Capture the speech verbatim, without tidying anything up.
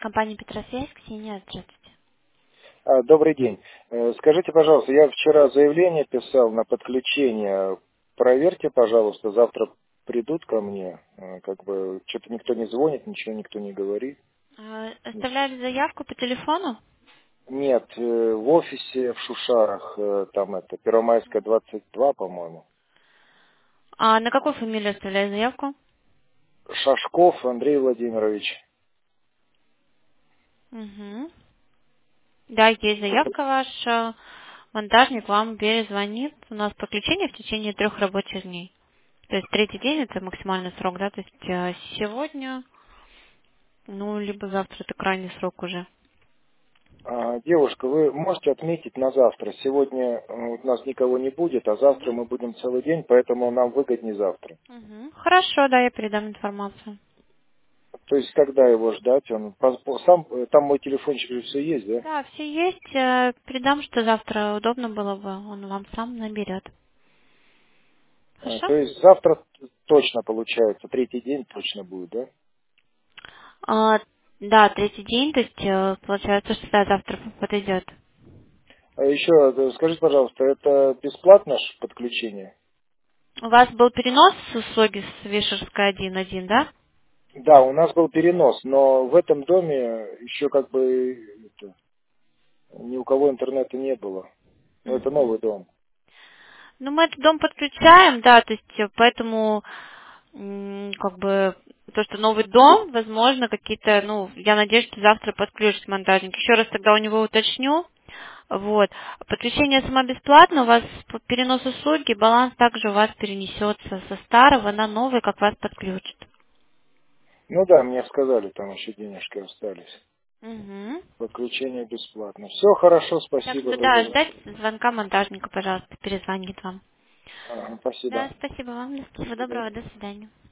Компания Петросвязь, Ксения, здравствуйте. А, Добрый день. Э, Скажите, пожалуйста, я вчера заявление писал на подключение. Проверьте, пожалуйста, завтра придут ко мне. Э, Как бы что-то никто не звонит, ничего никто не говорит. А, Оставляли заявку по телефону? Нет, э, в офисе в Шушарах, э, там это, Первомайская, двадцать два, по-моему. А на какую фамилию оставляли заявку? Шашков Андрей Владимирович. Угу. Да, есть заявка ваша. Монтажник вам перезвонит. У нас подключение в течение трех рабочих дней. То есть третий день это максимальный срок, да? То есть э, сегодня, ну, либо завтра это крайний срок уже. А, Девушка, вы можете отметить на завтра? Сегодня э, у нас никого не будет, а завтра мы будем целый день, поэтому нам выгоднее завтра. Угу. Хорошо, да, я передам информацию. То есть когда его ждать? Он по- по- сам э, там мой телефончик же все есть, да? Да, все есть. э, Передам, что завтра удобно было бы. Он вам сам наберет. А, Хорошо? то есть завтра т- точно получается, третий день точно будет, да? А, да, третий день, то есть э, получается, что да, завтра подойдет. А еще э, скажите, пожалуйста, это бесплатно ж подключение? У вас был перенос с услуги с Вишерской один один, да? Да, у нас был перенос, но в этом доме еще как бы это, ни у кого интернета не было. Ну, это Мгм. новый дом. Ну, мы этот дом подключаем, да, то есть э, поэтому м, как бы то, что новый дом, возможно, какие-то, ну, я надеюсь, что завтра подключит монтажник. Еще раз тогда у него уточню. Вот. Подключение само бесплатно, у вас по- перенос услуги, баланс также у вас перенесется со старого на новый, как вас подключат. Ну да, мне сказали, там еще денежки остались. Мгм. Подключение бесплатно. Все хорошо, Так спасибо что за да, звонок. ждать звонка монтажника, пожалуйста, перезвонит вам. Ага, Да, спасибо. спасибо вам. Всего До свидания. доброго, до свидания.